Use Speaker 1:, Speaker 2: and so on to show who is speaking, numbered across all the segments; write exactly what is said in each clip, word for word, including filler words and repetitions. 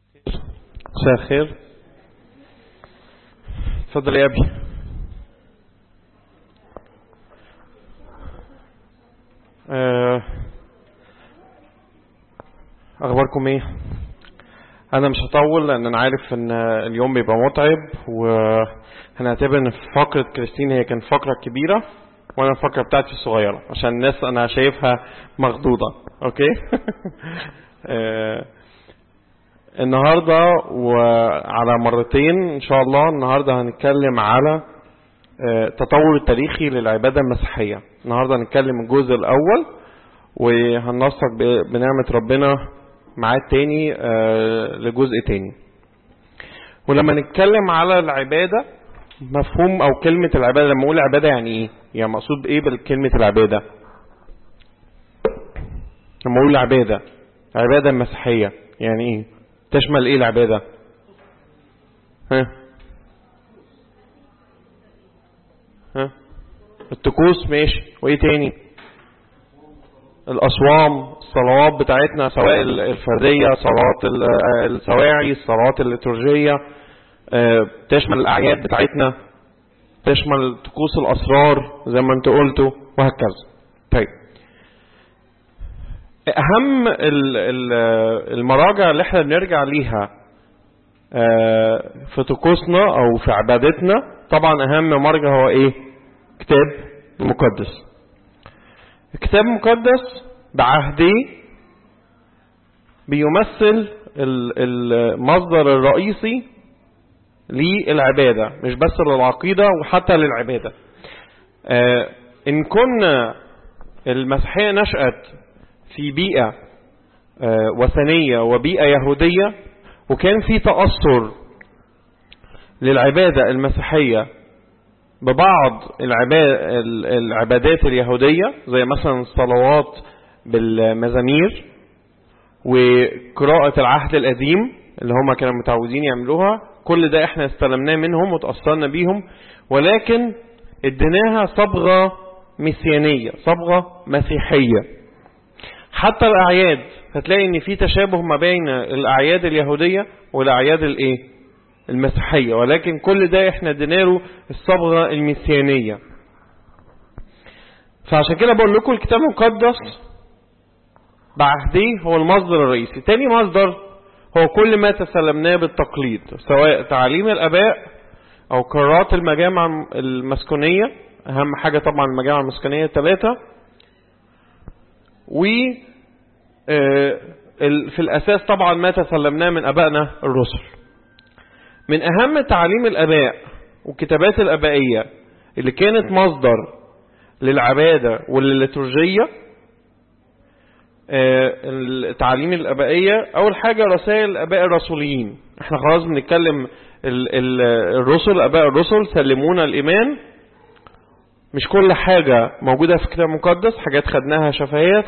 Speaker 1: مساء الخير. اتفضل يا ابي. اخباركم ايه؟ انا مش هطول لان انا عارف ان اليوم بيبقى متعب، وهنعتبر ان فقرة كريستين هي كانت فقرة كبيرة وانا الفقرة بتاعتي الصغيرة عشان الناس انا شايفها مخضوضة. اوكي. النهاردة وعلى مرتين ان شاء الله. النهاردة هنتكلم على التطور التاريخي للعبادة المسيحية. النهاردة هنتكلم الجزء الاول، وهننسق بنعمة ربنا معاد تاني لجزء تاني. ولما نتكلم على العبادة، مفهوم او كلمة العبادة، لما اقول عبادة يعني ايه؟ يعني مقصود ايه بالكلمة العبادة؟ لما اقول عبادة، عبادة المسيحية يعني ايه؟ تشمل ايه العبادة؟ ها ها الطقوس، ماشي. وايه تاني؟ الأصوام، الصلوات بتاعتنا سواء الفردية، صلوات السواعي، الصلوات الليتورجية، تشمل الأعياد بتاعتنا، تشمل طقوس الأسرار زي ما انت قلتوا، وهكذا. طيب، أهم المراجع اللي احنا بنرجع ليها في طقوسنا أو في عبادتنا، طبعا أهم مرجع هو إيه؟ كتاب المقدس. الكتاب المقدس بعهديه بيمثل المصدر الرئيسي للعبادة، مش بس للعقيدة وحتى للعبادة. آه إن كنا المسيحية نشأت في بيئة آه وثنية وبيئة يهودية، وكان في تأثر للعبادة المسيحية ببعض العبادات اليهودية زي مثلا الصلوات بالمزامير وقراءة العهد القديم اللي هم كانوا متعودين يعملوها، كل ده احنا استلمناه منهم وتأثرنا بيهم، ولكن اديناها صبغة مسيانية، صبغة مسيحية. حتى الأعياد هتلاقي ان في تشابه ما بين الأعياد اليهودية والأعياد الايه؟ المسيحية، ولكن كل ده احنا اديناله الصبغة المسيانية. فعشان كده بقول لكم الكتاب المقدس بعهديه هو المصدر الرئيسي. تاني مصدر هو كل ما تسلمناه بالتقليد، سواء تعاليم الآباء أو قرارات المجامع المسكونية، أهم حاجة طبعا المجامع المسكونية الثلاثة، و في الأساس طبعا ما تسلمناه من أبائنا الرسل. من أهم تعاليم الآباء والكتابات الآبائية اللي كانت مصدر للعبادة وللليتورجية، التعاليم الآبائية أول حاجة رسائل الآباء الرسوليين. احنا خلاص بنتكلم الرسل، آباء الرسل سلمونا الإيمان، مش كل حاجة موجودة في الكتاب المقدس، حاجات خدناها شفهية،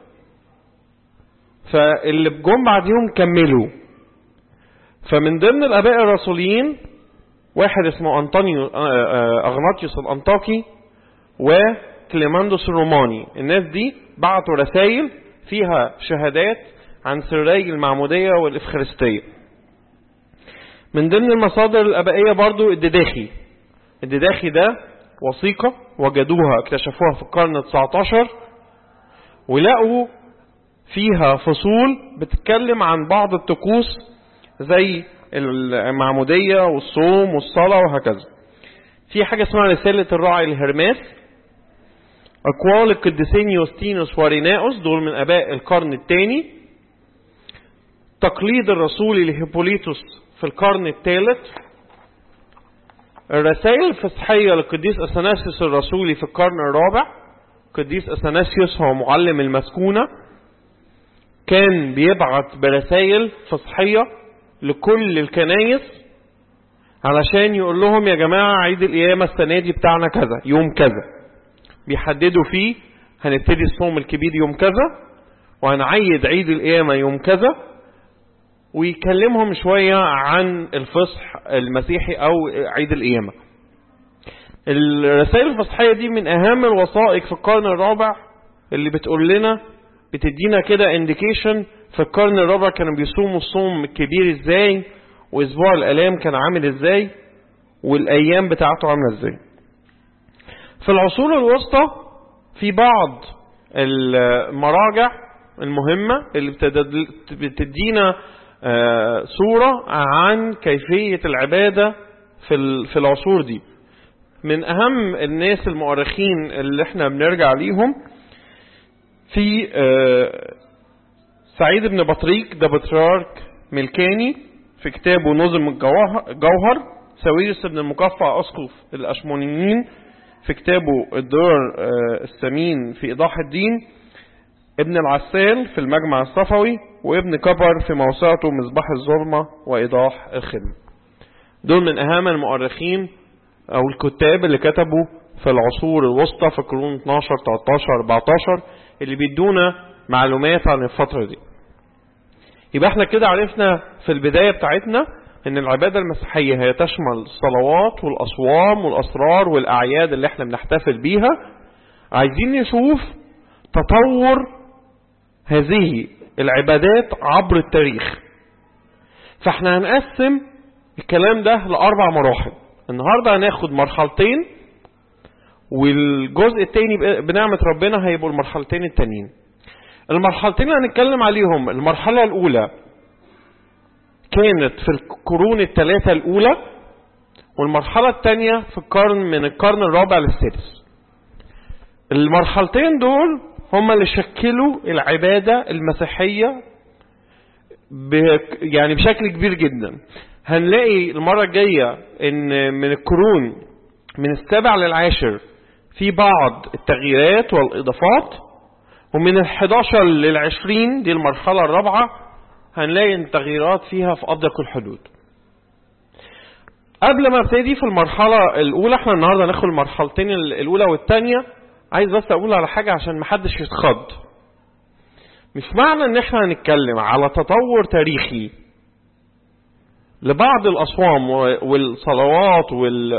Speaker 1: فاللي بجم بعدهم كملوا. فمن ضمن الآباء الرسوليين واحد اسمه أنطونيو أغناطيوس الأنطاكي وكليماندوس الروماني. الناس دي بعتوا رسائل فيها شهادات عن سري المعمودية والإفخارستية. من ضمن المصادر الآبائية برضو الدداخي. الدداخي ده وثيقة وجدوها، اكتشفوها في القرن التاسع عشر، ولقوا فيها فصول بتتكلم عن بعض الطقوس زي المعمودية والصوم والصلاة وهكذا. في حاجة اسمها رسالة الراعي الهرماس، أقوال القديسين يوستينوس وريناؤوس، دول من آباء القرن الثاني، تقليد الرسولي لهيبوليتوس في القرن الثالث، الرسائل الفصحية للقديس أثناسيوس الرسولي في القرن الرابع. القديس أثناسيوس هو معلم المسكونة، كان بيبعت برسائل فصحية لكل الكنايس علشان يقول لهم يا جماعة عيد القيامة السنة دي بتاعنا كذا، يوم كذا، بيحددوا فيه هنبتدي الصوم الكبير يوم كذا وهنعيد عيد القيامة يوم كذا، ويكلمهم شوية عن الفصح المسيحي أو عيد القيامة. الرسائل الفصحية دي من أهم الوثائق في القرن الرابع اللي بتقول لنا بتدينا كده انديكيشن في القرن الرابع كانوا بيصوموا الصوم الكبير ازاي، واسبوع الالام كان عامل ازاي، والايام بتاعته عامله ازاي. في العصور الوسطى في بعض المراجع المهمة اللي بتدينا صورة عن كيفية العبادة في العصور دي. من أهم الناس المؤرخين اللي احنا بنرجع ليهم في سعيد بن بطريق ده بطريرك ملكاني في كتابه نظم الجوهر، ساويرس بن المقفع أسقف الأشمونيين في كتابه الدرر الثمين في إيضاح الدين، ابن العسال في المجمع الصفوي، وابن كبر في موسوعته مصباح الظلمة وإيضاح الخدمة. دول من أهم المؤرخين أو الكتاب اللي كتبوا في العصور الوسطى في القرون اثناشر تلتاشر أربعتاشر اللي بيدونا معلومات عن الفترة دي. يبقى احنا كده عرفنا في البداية بتاعتنا ان العبادة المسيحية هي تشمل الصلوات والأصوام والأسرار والأعياد اللي احنا بنحتفل بيها. عايزين نشوف تطور هذه العبادات عبر التاريخ، فاحنا هنقسم الكلام ده لأربع مراحل. النهاردة هناخد مرحلتين، والجزء التاني بنعمة ربنا هيبقوا المرحلتين التانيين. المرحلتين اللي هنتكلم عليهم، المرحلة الأولى كانت في القرون الثلاثة الأولى، والمرحلة الثانية في القرن من القرن الرابع للسادس. المرحلتين دول هم اللي شكلوا العبادة المسيحية يعني بشكل كبير جدا. هنلاقي المرة الجاية ان من القرون من السابع للعاشر في بعض التغييرات والإضافات، ومن الحداشر للعشرين دي المرحلة الرابعة هنلاقي التغييرات فيها في أضيق الحدود. قبل ما ابتدي في المرحلة الأولى، احنا النهاردة ناخد المرحلتين الأولى والثانية. عايز بس أقول على حاجة عشان محدش يتخض. مش معنى ان احنا هنتكلم على تطور تاريخي لبعض الأصوام والصلوات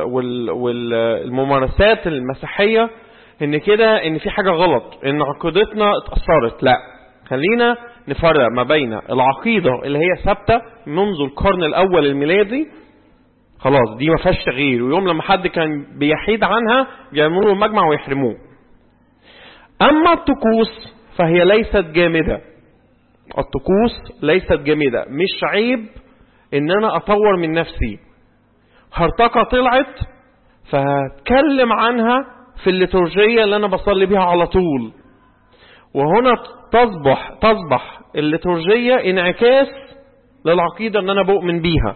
Speaker 1: والممارسات المسيحية ان كده ان في حاجة غلط، ان عقيدتنا اتأثرت. لا، خلينا نفرق ما بين العقيدة اللي هي ثابتة منذ القرن الأول الميلادي، خلاص دي ما فيهاش تغيير، ويوم لما حد كان بيحيد عنها بيعملوا المجمع ويحرموه. أما الطقوس فهي ليست جامدة. الطقوس ليست جامدة، مش عيب ان انا اطور من نفسي. هرطقة طلعت فهتكلم عنها في الليتورجية اللي انا بصلي بيها على طول، وهنا تصبح تصبح الليتورجية انعكاس للعقيدة اللي انا بؤمن بيها.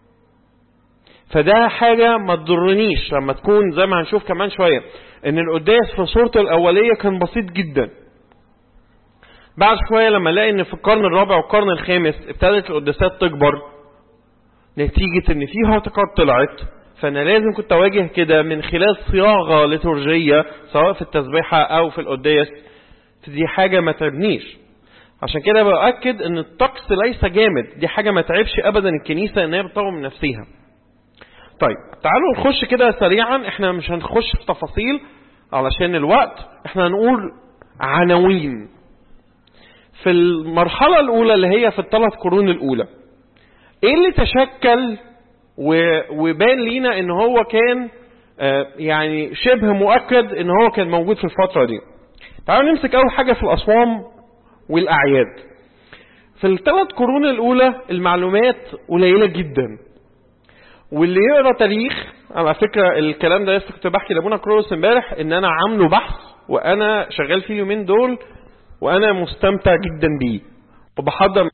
Speaker 1: فده حاجة ما تضرنيش لما تكون زي ما هنشوف كمان شوية ان القداس في صورته الاولية كان بسيط جدا. بعد شوية لما الاقي ان في القرن الرابع والقرن الخامس ابتدت القداسات تكبر نتيجة ان فيها هرطقات طلعت، فانا لازم كنت اواجه كده من خلال صياغة ليتورجية سواء في التسبيحة او في القداس. دي حاجة ما تعبنيش، عشان كده بأكد ان الطقس ليس جامد. دي حاجة ما تعبش ابدا الكنيسة ان هي بتطور من نفسها. طيب تعالوا نخش كده سريعا، احنا مش هنخش في تفاصيل علشان الوقت، احنا هنقول عناوين. في المرحلة الاولى اللي هي في الثلاث قرون الاولى، ايه اللي تشكل وبان لينا ان هو كان يعني شبه مؤكد ان هو كان موجود في الفترة دي؟ تعالوا نمسك اول حاجة في الاصوام والاعياد. في الثلاث قرون الاولى المعلومات قليلة جدا، واللي يقرأ تاريخ، على فكرة الكلام ده لسه كنت بحكي لابونا كرولوس امبارح ان انا عامله بحث وانا شغال فيه اليومين دول، وانا مستمتع جدا بيه، وبحضر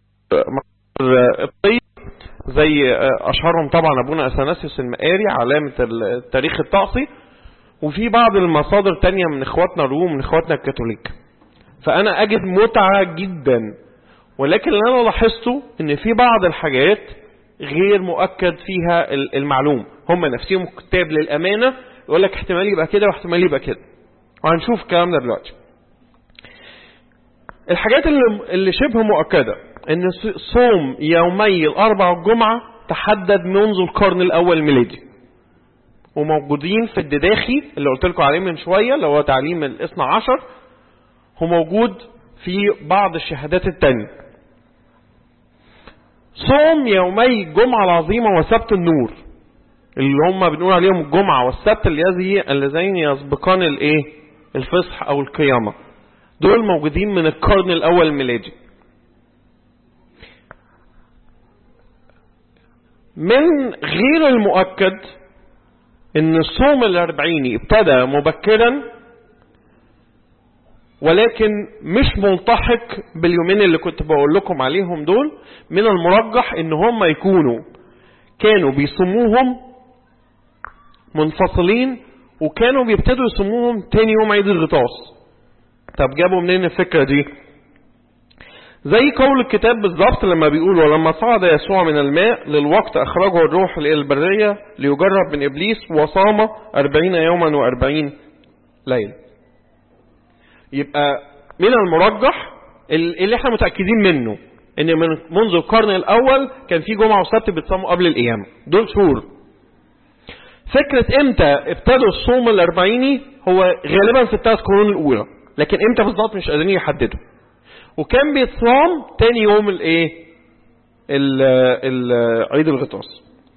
Speaker 1: الطيب زي اشهرهم طبعا ابونا اثناسيوس المقاري علامة التاريخ الطقسي، وفي بعض المصادر تانية من اخواتنا الروم من اخواتنا الكاثوليك. فانا اجد متعة جدا، ولكن اللي انا لاحظته ان في بعض الحاجات غير مؤكد فيها المعلوم. هم نفسهم كتاب للامانة يقول لك احتمال يبقى كده واحتمال يبقى كده، وهنشوف الكلام ده دلوقتي. الحاجات اللي, اللي شبه مؤكدة ان صوم يومي الاربع والجمعة تحدد منذ القرن الاول الميلادي، وموجودين في الدداخي اللي قلت لكم عليه من شوية اللي هو تعليم الاثنى عشر، هو موجود في بعض الشهادات التانية. صوم يومي الجمعة العظيمة وسبت النور اللي هم بنقول عليهم الجمعة والسبت اللذين يسبقان الايه الفصح او القيامة، دول موجودين من القرن الاول الميلادي. من غير المؤكد ان الصوم الاربعيني ابتدى مبكرا، ولكن مش ملتحق باليومين اللي كنت بقول لكم عليهم دول. من المرجح ان هم يكونوا كانوا بيصوموهم منفصلين، وكانوا بيبتدوا يصوموهم تاني يوم عيد الغطاس. طب جابوا منين الفكرة دي؟ زي قول الكتاب بالظبط لما بيقول ولما صعد يسوع من الماء للوقت أخرجه الروح إلى البرية ليجرب من إبليس وصام أربعين يوما وأربعين ليلة. يبقى من المرجح اللي احنا متأكدين منه ان من منذ القرن الأول كان في جمعة وسبت بتصاموا قبل القيامة، دول شهور. فكرة امتى ابتدوا الصوم الأربعيني هو غالبا في الثلاث قرون الأولى، لكن امتى بالظبط مش قادرين يحددوا. وكان بيتصام تاني يوم الايه عيد الغطاس.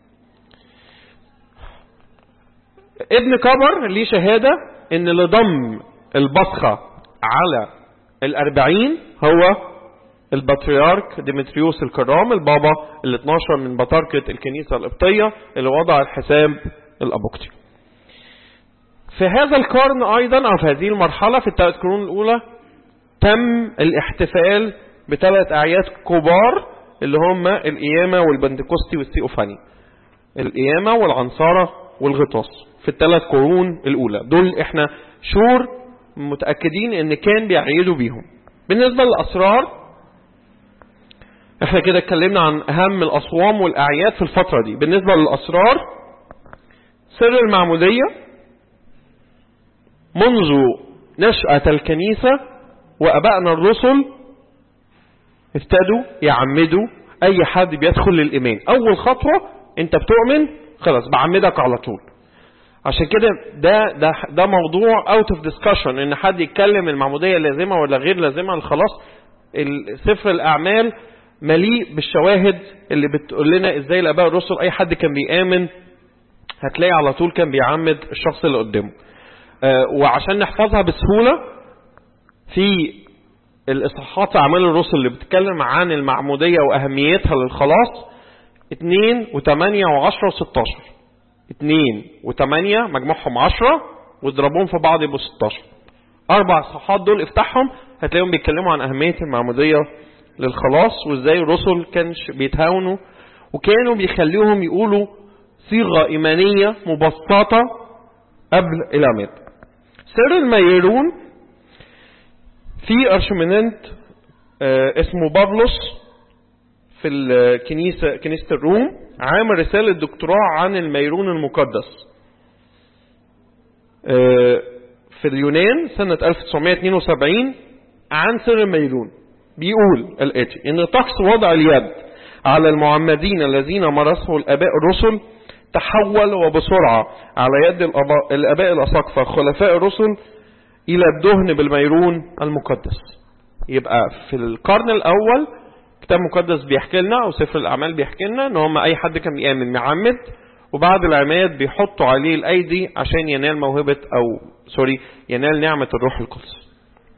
Speaker 1: ابن كبر ليه شهادة ان اللي ضم البصخة على الأربعين هو البطريرك ديمتريوس الكرام، البابا ال اثناشر من بطاركة الكنيسة القبطية اللي وضع الحساب الأبوكتي. في هذا القرن أيضا أو في هذه المرحلة في الثلاث قرون الأولى تم الاحتفال بثلاث أعياد كبار اللي هم القيامة والبندكوستي والثيوفاني، القيامة والعنصرة والغطاس في الثلاث قرون الأولى. دول احنا شور متأكدين ان كان بيعيدوا بيهم. بالنسبة للأسرار احنا كده اتكلمنا عن أهم الأصوام والأعياد في الفترة دي. بالنسبة للأسرار، سر المعمودية منذ نشأة الكنيسة وأبائنا الرسل ابتدوا يعمدوا أي حد بيدخل للإيمان. أول خطوة أنت بتؤمن خلاص بعمدك على طول. عشان كده ده ده ده موضوع out of discussion إن حد يتكلم المعمودية لازمة ولا غير لازمة. خلاص سفر الأعمال مليء بالشواهد اللي بتقول لنا إزاي الآباء الرسل أي حد كان بيآمن هتلاقي على طول كان بيعمد الشخص اللي قدامه. آه وعشان نحفظها بسهولة، في الإصحاحات أعمال الرسل اللي بتتكلم عن المعمودية وأهميتها للخلاص اتنين وتمانية وعشرة وستاشر. اتنين وتمانية مجموعهم عشرة واضربوهم في بعض يبقوا ستاشر. أربع إصحاحات دول افتحهم هتلاقيهم بيتكلموا عن أهمية المعمودية للخلاص وإزاي الرسل كانش بيتهاونوا وكانوا بيخليهم يقولوا صيغة إيمانية مبسطة قبل العماد. سر الميرون في أرشمننت آه اسمه بابلوس في الكنيسة كنيسة الروم عامل رسالة دكتوراه عن الميرون المقدس آه في اليونان سنة ألف وتسعمائة واثنين وسبعين عن سر الميرون. بيقول الآتي: إن طقس وضع اليد على المعمدين الذين مارسه الآباء الرسل تحول وبسرعة على يد الآباء الأساقفة خلفاء الرسل إلى الدهن بالميرون المقدس. يبقى في القرن الأول كتاب مقدس بيحكي لنا أو سفر الأعمال بيحكي لنا إن هم أي حد كان يآمن معمد وبعد العماد بيحطوا عليه الأيدي عشان ينال موهبة أو سوري ينال نعمة الروح القدس.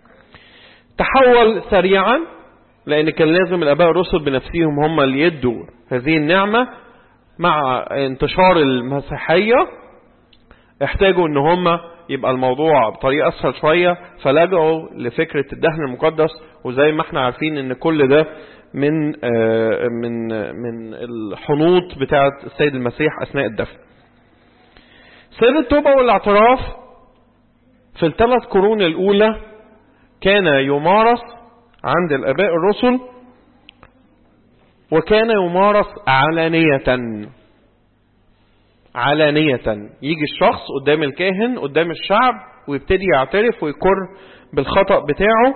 Speaker 1: تحول سريعا لأن كان لازم الآباء الرسل بنفسهم هم اللي يدوا هذه النعمة. مع انتشار المسيحية احتاجوا ان هم يبقى الموضوع بطريقة اسهل شوية فلجأوا لفكرة الدهن المقدس. وزي ما احنا عارفين ان كل ده من من من الحنوط بتاعة السيد المسيح اثناء الدفن. سر التوبة والاعتراف في الثلاث قرون الاولى كان يمارس عند الآباء الرسل وكان يمارس علانية. علانية يجي الشخص قدام الكاهن قدام الشعب ويبتدي يعترف ويقر بالخطأ بتاعه.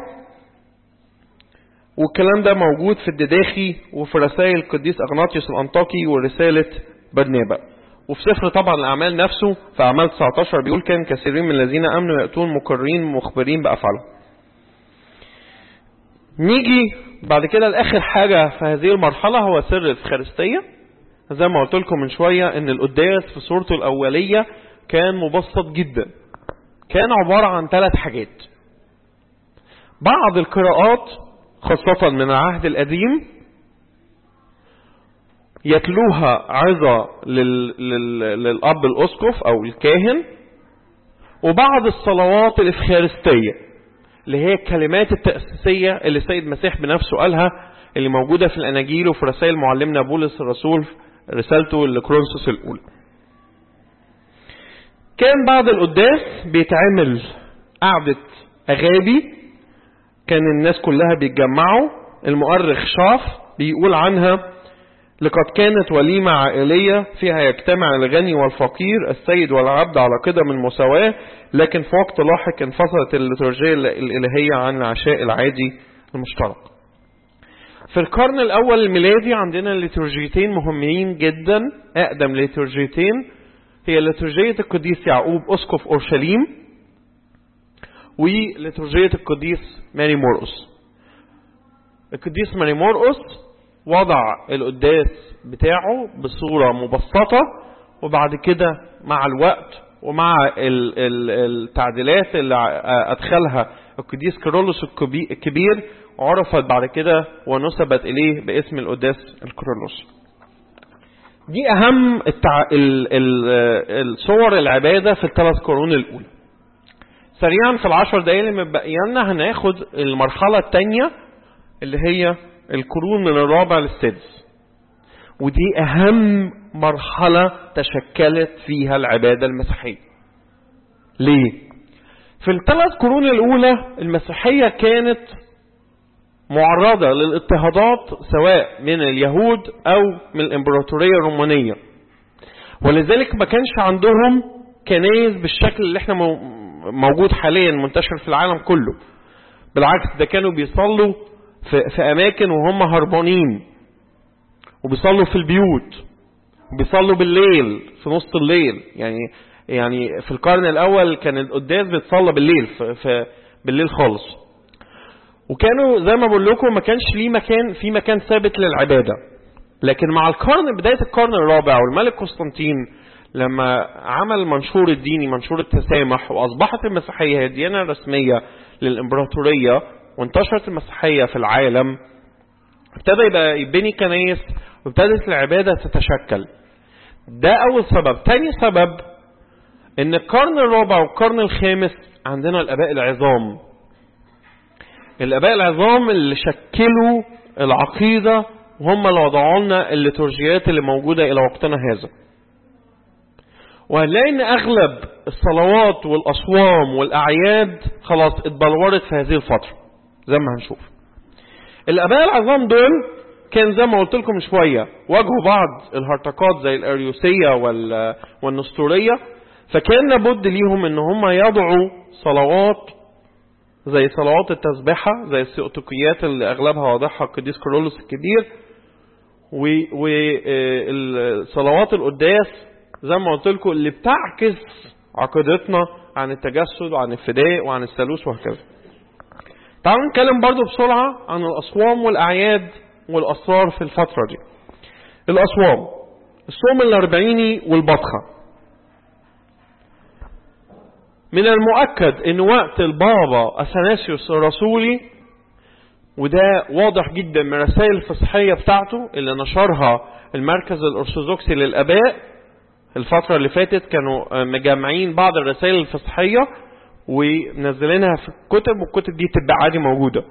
Speaker 1: والكلام ده موجود في الدداخي وفي رسائل القديس أغناطيوس الأنطاكي ورسالة برنابا. وفي سفر طبعا الأعمال نفسه في أعمال تسعة عشر بيقول كان كثيرين من الذين أمنوا يأتون مقرين مخبرين بأفعالهم. نيجي بعد كده لآخر حاجة في هذه المرحلة هو سر الإفخارستية. زي ما قلت لكم من شوية ان القداس في صورته الأولية كان مبسط جدا، كان عبارة عن ثلاث حاجات. بعض القراءات خاصة من العهد القديم يتلوها عظة لل... لل... للأب الأسقف أو الكاهن، وبعض الصلوات الإفخارستية اللي هي الكلمات التأسيسية اللي السيد مسيح بنفسه قالها، اللي موجودة في الأناجيل وفي رسائل معلمنا بولس الرسول رسالته لكورنثوس الأولى. كان بعد القداس بيتعمل قعدة أغابي، كان الناس كلها بيتجمعوا. المؤرخ شاف بيقول عنها: لقد كانت وليمة عائلية فيها يجتمع الغني والفقير، السيد والعبد على قدم المساواة، لكن في وقت لاحق انفصلت الليتورجية الإلهية عن العشاء العادي المشترك. في القرن الأول الميلادي عندنا ليتورجيتين مهمين جدا، أقدم ليتورجيتين هي ليتورجية القديس يعقوب أسقف أورشليم، وليتورجية القديس ماري مرقس. القديس ماري مرقس وضع القداس بتاعه بصورة مبسطة، وبعد كده مع الوقت ومع التعديلات اللي أدخلها القديس كيرلس الكبير عرفت بعد كده ونسبت إليه باسم القداس الكيرلس. دي أهم التع... ال... ال... الصور العبادة في الثلاث قرون الأولى. سريعا في العشر دقايق اللي متبقيانا هناخد المرحلة الثانية اللي هي القرون من الرابع للسادس، ودي أهم مرحلة تشكلت فيها العبادة المسيحية. ليه؟ في الثلاث قرون الأولى المسيحية كانت معرضة للاضطهادات سواء من اليهود أو من الإمبراطورية الرومانية، ولذلك ما كانش عندهم كنائس بالشكل اللي احنا موجود حاليا منتشر في العالم كله. بالعكس، ده كانوا بيصلوا في, في أماكن وهم هربانين، وبيصلوا في البيوت، وبيصلوا بالليل في نص الليل. يعني يعني في القرن الأول كان القداس بيتصلى بالليل في, في بالليل خالص. وكانوا زي ما بقول لكم ما كانش ليه مكان في مكان ثابت للعبادة. لكن مع القرن بداية القرن الرابع والملك قسطنطين لما عمل المنشور الديني منشور التسامح، وأصبحت المسيحية هي الديانة الرسمية للإمبراطورية وانتشرت المسيحية في العالم، ابتدى يبقى يبني كنائس وابتدت العبادة تتشكل. ده أول سبب. تاني سبب إن القرن الرابع والقرن الخامس عندنا الآباء العظام. الآباء العظام اللي شكلوا العقيدة وهم اللي وضعوا لنا الليتورجيات اللي موجودة إلى وقتنا هذا. وهنلاقي إن أغلب الصلوات والأصوام والأعياد خلاص اتبلورت في هذه الفترة زي ما هنشوف. الآباء العظام دول كان زي ما قلت لكم شوية واجهوا بعض الهرطقات زي الأريوسية والنسطورية، فكان لابد ليهم إن هم يضعوا صلوات زي صلوات التسبيحة زي السيوطيقيات اللي أغلبها واضحها القديس كيرلس الكبير، وصلوات القداس زي ما قلت لكم اللي بتعكس عقيدتنا عن التجسد وعن الفداء وعن الثالوث وهكذا. تعالوا نتكلم برضو بسرعة عن الأصوام والأعياد والأسرار في الفترة دي. الأصوام، الصوم الأربعيني والبطخة. من المؤكد ان وقت البابا أثناسيوس الرسولي، وده واضح جدا من الرسائل الفصحية بتاعته اللي نشرها المركز الأرثوذكسي للآباء الفترة اللي فاتت، كانوا مجمعين بعض الرسائل الفصحية ونزلينها في الكتب، والكتب دي تبقى عادي موجودة.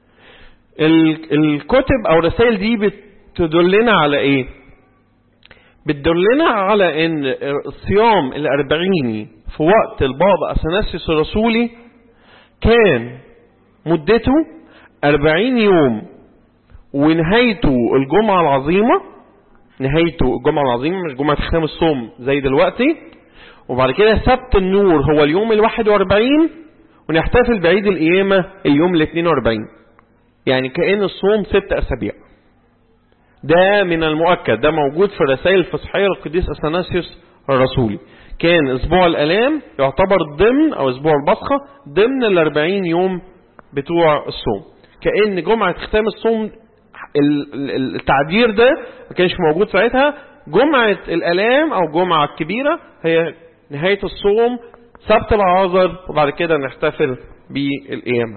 Speaker 1: الكتب او الرسائل دي بتدلنا على ايه؟ بتدلنا على ان الصيام الأربعيني في وقت البابا أثناسيوس الرسولي كان مدته أربعين يوم، ونهايته الجمعة العظيمة. نهايته الجمعة العظيمة مش جمعة ختام الصوم زي دلوقتي. وبعد كده سبت النور هو اليوم الواحد واربعين، ونحتفل بعيد القيامة اليوم الاثنين واربعين. يعني كأن الصوم ست أسابيع. ده من المؤكد، ده موجود في الرسائل الفصحية للقديس أثناسيوس الرسولي. كان أسبوع الآلام يعتبر ضمن أو أسبوع البصخة ضمن الأربعين يوم بتوع الصوم. كأن جمعة ختام الصوم التعبير ده ما كانش موجود ساعتها. جمعة الآلام أو جمعة الكبيرة هي نهاية الصوم، سبت العازر، وبعد كده نحتفل بالقيامة.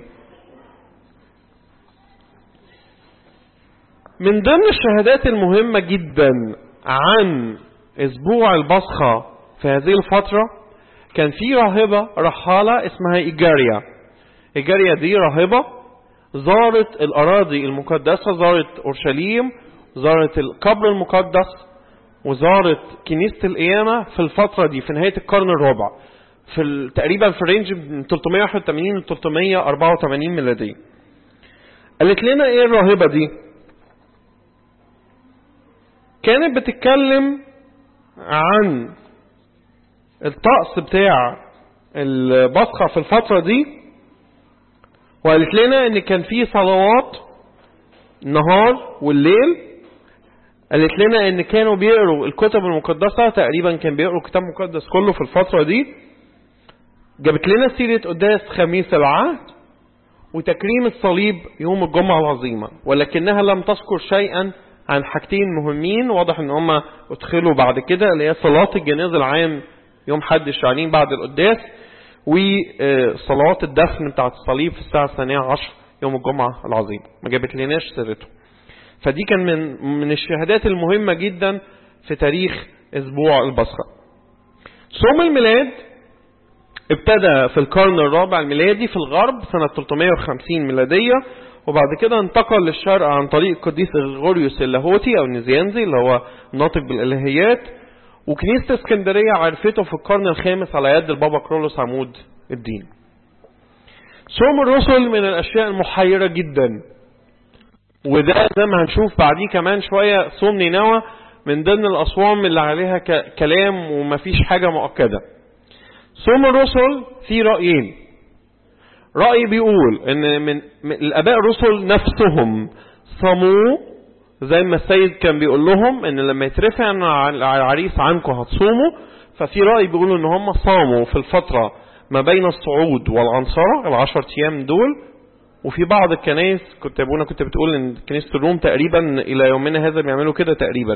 Speaker 1: من ضمن الشهادات المهمة جدا عن أسبوع البصخة في هذه الفترة كان في راهبة رحالة اسمها إيجاريا. إيجاريا دي راهبة زارت الأراضي المقدسة، زارت أورشليم، زارت القبر المقدس، وزارت كنيسة القيامة في الفترة دي في نهاية القرن الرابع، في تقريبا في رينج من ثلاثمائة وواحد وثمانين ل ثلاثمائة وأربعة وثمانين ميلادية. قالت لنا ايه الراهبة دي؟ كانت بتتكلم عن الطقس بتاع البصخة في الفترة دي، وقالت لنا ان كان في صلوات النهار والليل. قالت لنا ان كانوا بيقروا الكتب المقدسة، تقريبا كان بيقروا الكتاب المقدس كله في الفترة دي. جابت لنا سيرة قداس خميس العهد وتكريم الصليب يوم الجمعة العظيمة، ولكنها لم تذكر شيئا عن حاجتين مهمين واضح ان هم ادخلوا بعد كده، اللي هي صلاة الجنازة العام يوم حد الشعانين بعد القداس، وصلوات الدفن بتاعت الصليب في الساعة الثانية عشر يوم الجمعة العظيمة. ما جابت لناش سيرته. فدي كان من من الشهادات المهمة جدا في تاريخ اسبوع البصخة. صوم الميلاد ابتدى في القرن الرابع الميلادي في الغرب سنة ثلاثمائة وخمسين ميلادية، وبعد كده انتقل للشرق عن طريق القديس غرغوريوس اللاهوتي او النيزيانزي اللي هو ناطق بالالهيات، وكنيسة اسكندرية عرفته في القرن الخامس على يد البابا كرولوس عمود الدين. صوم الرسل من الاشياء المحيرة جدا، وده زي ما هنشوف بعديه كمان شوية صوم نينوى من ضمن الأصوام اللي عليها كلام ومفيش حاجة مؤكدة. صوم الرسل في رأيين. رأي بيقول ان من الآباء الرسل نفسهم صاموه زي ما السيد كان بيقول لهم ان لما يترفع العريس عنكم هتصوموا. ففي رأي بيقولوا ان هم صاموا في الفترة ما بين الصعود والعنصرة العشر ايام دول. وفي بعض الكنائس كنت ابونا كنت بتقول ان كنيسة الروم تقريبا الى يومنا هذا بيعملوا كده تقريبا،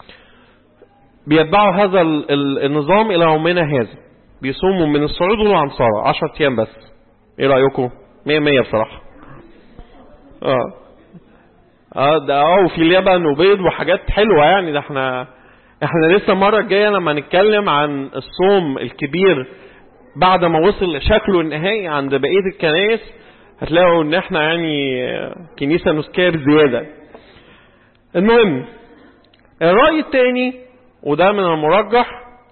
Speaker 1: بيتبعوا هذا النظام الى يومنا هذا، بيصوموا من الصعود والعنصرة عشر ايام بس. ايه رأيكم؟ مية مية بصراحة. اه اه ده اه وفي لبن وبيض وحاجات حلوة يعني. ده احنا احنا لسه المرة الجاية لما نتكلم عن الصوم الكبير بعد ما وصل شكله النهائي عند بقية الكنائس هتلاقوا ان احنا يعني كنيسة نسكية بزيادة. المهم الرأي الثاني وده من المرجح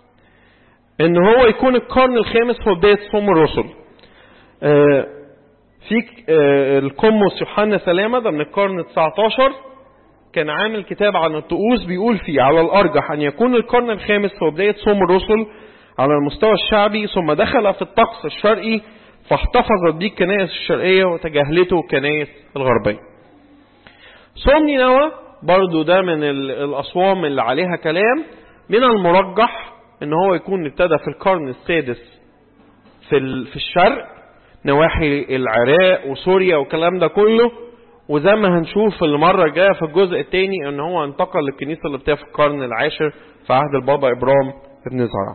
Speaker 1: ان هو يكون القرن الخامس هو بداية صوم الرسل. اه في اه القمص يوحنا سلامة ده من القرن التاسع عشر كان عامل كتاب عن الطقوس بيقول فيه على الأرجح أن يكون القرن الخامس هو بداية صوم الرسل على المستوى الشعبي، ثم دخل في الطقس الشرقي فاحتفظت به الكنائس الشرقية وتجاهلته الكنائس الغربية. صوم نينوى برضو ده من الأصوام اللي عليها كلام. من المرجح ان هو يكون ابتدى في القرن السادس في في الشرق نواحي العراق وسوريا والكلام ده كله، وزي ما هنشوف المرة الجاية في الجزء الثاني ان هو انتقل للكنيسة اللي ابتدى في القرن العاشر في عهد البابا إبرام ابن زرع.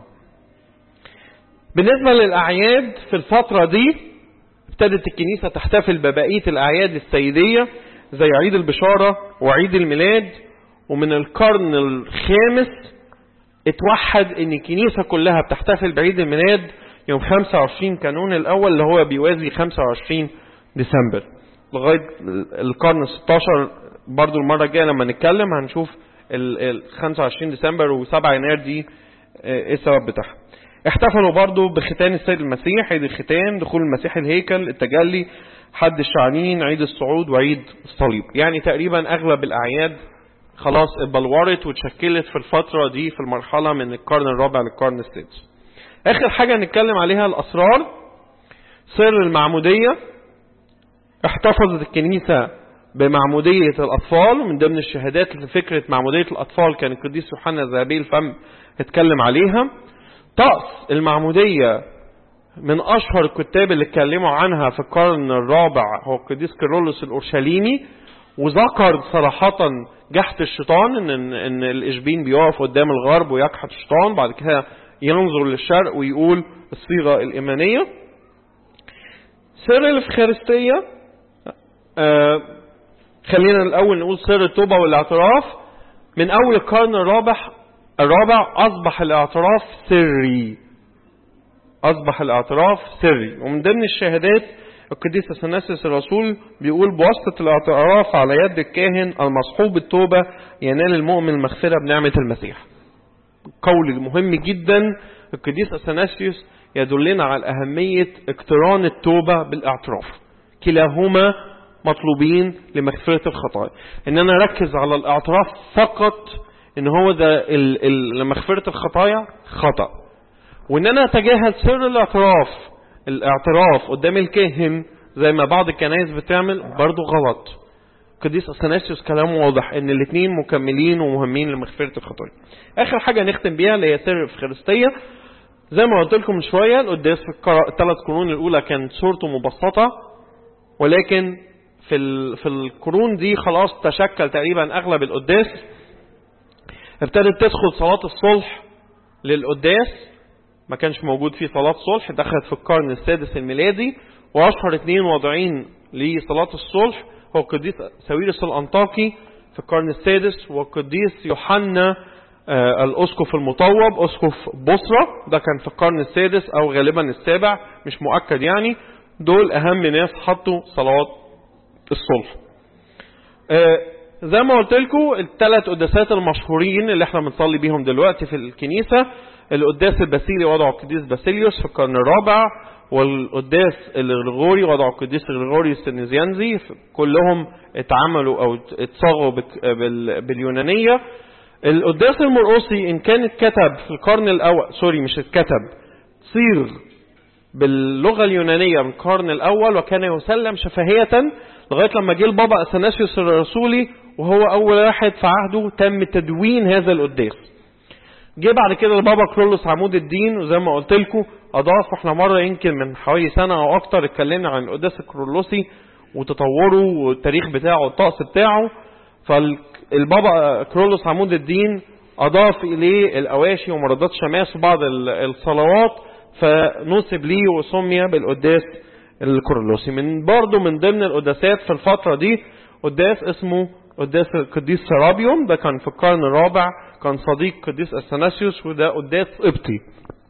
Speaker 1: بالنسبة للأعياد في الفترة دي ابتدت الكنيسة تحتفل ببقية الأعياد السيدية زي عيد البشارة وعيد الميلاد. ومن القرن الخامس اتوحد ان الكنيسة كلها بتحتفل بعيد الميلاد يوم خمسة وعشرين كانون الأول اللي هو بيوازي خمسة وعشرين ديسمبر لغاية القرن الستاشر. برضو المرة الجاية لما نتكلم هنشوف ال خمسة وعشرين ديسمبر وسبعة يناير دي ايه السبب بتاعها. احتفلوا برضو بختان السيد المسيح، عيد الختان، دخول المسيح الهيكل، التجلي، حد الشعانين، عيد الصعود، وعيد الصليب. يعني تقريبا اغلب الاعياد خلاص اتبلورت وتشكلت في الفترة دي في المرحلة من القرن الرابع للقرن السادس. اخر حاجة نتكلم عليها الاسرار. سر المعمودية. احتفظت الكنيسة بمعمودية الاطفال، ومن ضمن الشهادات لفكرة معمودية الاطفال كان القديس يوحنا ذهبي الفم اتكلم عليها. طقس المعمودية من أشهر الكتاب اللي اتكلموا عنها في القرن الرابع هو القديس كيرلس الأورشليمي، وذكر صراحة جحد الشيطان، إن, إن الإشبين بيقف قدام الغرب ويجحد الشيطان، بعد كده ينظر للشرق ويقول الصيغة الإيمانية. سر الإفخارستية، آه خلينا الأول نقول سر التوبة والاعتراف. من أول القرن الرابع الرابع أصبح الاعتراف سري، أصبح الاعتراف سري. ومن ضمن الشهادات القديس أثناسيوس الرسول بيقول بواسطة الاعتراف على يد الكاهن المصحوب بالتوبة ينال المؤمن المغفرة بنعمة المسيح. قول مهم جدا. القديس أثناسيوس يدلنا على أهمية اقتران التوبة بالاعتراف، كلاهما مطلوبين لمغفرة الخطايا. ان انا اركز على الاعتراف فقط ان هو ده لمغفرة الخطايا خطأ، وان انا اتجاهل سر الاعتراف الاعتراف قدام الكاهن زي ما بعض الكنائس بتعمل برضو غلط. قديس أثناسيوس كلامه واضح ان الاثنين مكملين ومهمين لمغفرة الخطايا. اخر حاجة نختم بيها اللي هي سر الإفخارستية. زي ما قلت لكم من شوية، القداس في الثلاث قرون الاولى كانت صورته مبسطة، ولكن في في القرون دي خلاص تشكل تقريبا اغلب القداس. ابتدت تدخل صلاة الصلح للقداس، ما كانش موجود فيه صلاة صلح، دخلت في القرن السادس الميلادي. واشهر اثنين واضعين لصلاة الصلح هو القديس ساويرس الأنطاكي في القرن السادس، والقديس يوحنا آه الأسقف المطوب أسقف بصرة، ده كان في القرن السادس أو غالبا السابع، مش مؤكد يعني. دول أهم ناس حطوا صلوات الصلح. آه زي ما قلت لكم الثلاث قداسات المشهورين اللي احنا بنصلي بيهم دلوقتي في الكنيسة، القداس الباسيلي وضعه القديس باسيليوس في القرن الرابع، والقداس الغريغوري وضعه القديس غريغوري السنزيانزي، كلهم اتعملوا او اتصاغوا باليونانية. القداس المرقسي ان كان اتكتب في القرن الاول سوري مش اتكتب صيغ باللغة اليونانية من القرن الأول، وكان يسلم شفهية لغاية لما جه البابا أثناسيوس الرسولي، وهو أول واحد في عهده تم تدوين هذا القداس. جه بعد كده البابا كيرلس عمود الدين، وزي ما قلت لكم أضاف. احنا مرة يمكن من حوالي سنة أو أكتر اتكلمنا عن القداس الكيرلسي وتطوره والتاريخ بتاعه والطقس بتاعه. فالبابا كيرلس عمود الدين أضاف إليه الأواشي ومردات شماس وبعض الصلوات، فنسب ليه وسمي بالقداس الكيرلسي. من برضه من ضمن القداسات في الفترة دي قداس اسمه قداس القديس سرابيوم، ده كان في القرن الرابع، كان صديق قديس أثناسيوس، وده قداس قبطي.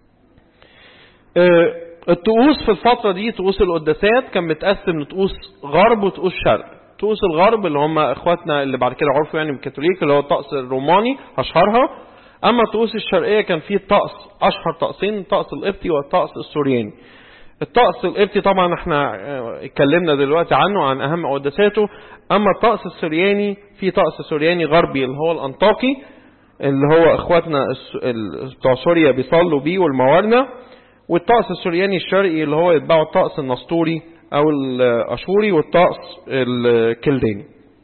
Speaker 1: اه الطقوس في الفترة دي طقوس القداسات كان متقسم لطقوس غرب وطقوس شرق. طقوس الغرب اللي هم اخواتنا اللي بعد كده عرفوا يعني بالكاثوليك، اللي هو الطقس الروماني اشهرها. اما الطقوس الشرقية كان فيه طقس اشهر طقسين، الطقس القبطي والطقس السورياني. الطقس القبطي طبعا احنا اتكلمنا دلوقتي عنه عن اهم قداساته. اما الطقس السورياني في طقس سورياني غربي اللي هو الانطاكي، اللي هو اخواتنا بتوع سوريا بيصلوا بيه والموارنة. والطقس السورياني الشرقي اللي هو يتبعه الطقس النسطوري او الاشوري والطقس الكلداني.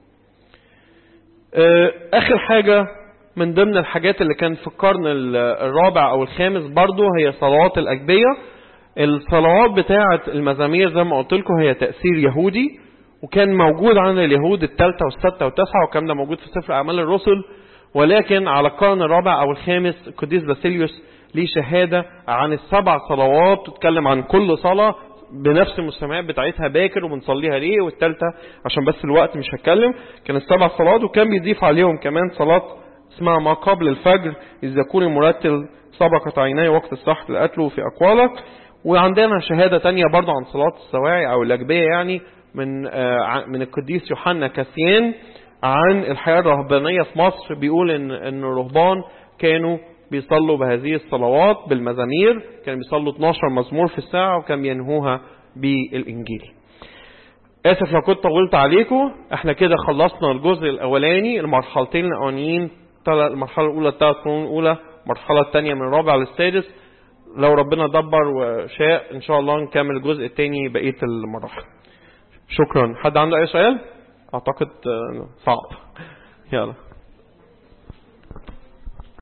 Speaker 1: اخر حاجة من ضمن الحاجات اللي كانت في القرن الرابع او الخامس برضو هي صلوات الاجبية. الصلوات بتاعة المزامير زي ما قلت لكم هي تأثير يهودي، وكان موجود عن اليهود الثالثة والسادسة والتاسعة، وكان ده موجود في سفر أعمال الرسل. ولكن على القرن الرابع أو الخامس القديس باسيليوس ليه شهادة عن السبع صلوات، تتكلم عن كل صلاة بنفس المسميات بتاعتها باكر وبنصليها ليه، والثالثة عشان بس الوقت مش هتكلم كان السبع صلوات، وكان بيضيف عليهم كمان صلاة اسمها ما قبل الفجر، إذ يكون المرتل سبقت عيني وقت السحر لقتله في أقوالك. وعندنا شهادة تانية برضو عن صلاة السواعي أو الأجبية يعني من من القديس يوحنا كاسيان عن الحياة الرهبانية في مصر. بيقول إن إن الرهبان كانوا بيصلوا بهذه الصلوات بالمزامير، كانوا بيصلوا اتناشر مزمور في الساعة، وكان بينهوها بالإنجيل. آسف لو كنت طولت عليكم. احنا كده خلصنا الجزء الأولاني، المرحلتين الأولانيين، المرحلة الأولى الثلاث قرون الأولى، المرحلة الثانية من الرابع للسادس. لو ربنا دبر وشاء ان شاء الله نكمل الجزء الثاني بقية المراحل. شكرا. حد عنده اي سؤال؟ اعتقد صعب. يلا.